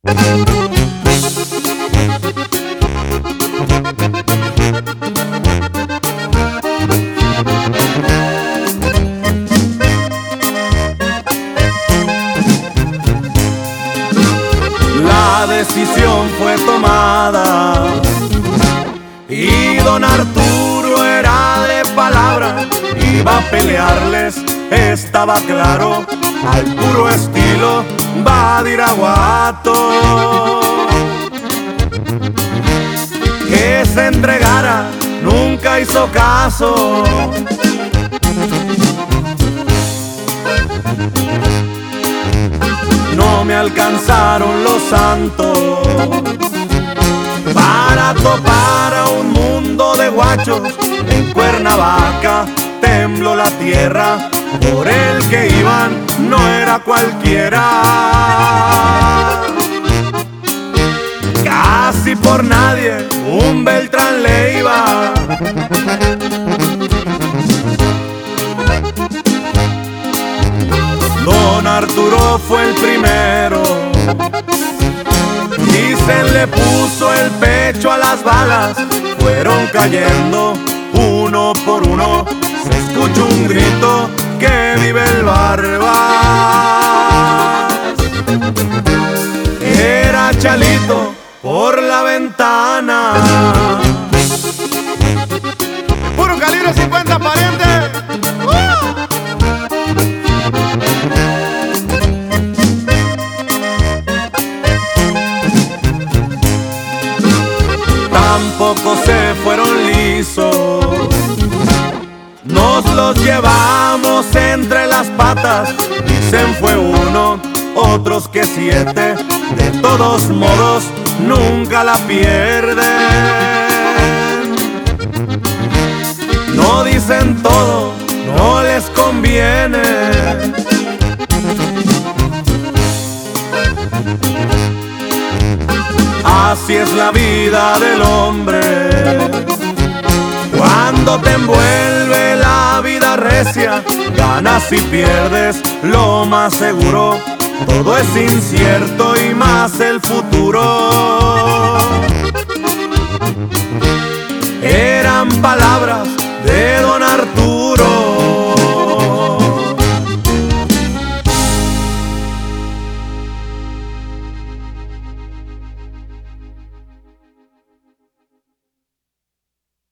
La decisión fue tomada y don Arturo era de palabra, iba a pelearles, estaba claro, al puro estilo Badiraguato. Que se entregara, nunca hizo caso. No me alcanzaron los santos para topar a un mundo de guachos. En Cuernavaca tembló la tierra, por el que iban no era cualquiera. Casi por nadie un Beltrán le iba. Don Arturo fue el primero, dicen le puso el pecho a las balas, fueron cayendo uno por uno, se escuchó un grito, que vive el Barbas. Era Chalito por la ventana. Puro calibre 50, pariente. Tampoco se fueron lisos, nos los llevamos entre las patas. Dicen fue uno, otros que 7, de todos modos nunca la pierden. No dicen todo, no les conviene. Así es la vida del hombre, cuando te envuelve la vida recia, ganas y pierdes, lo más seguro, todo es incierto y más el futuro. Eran palabras de don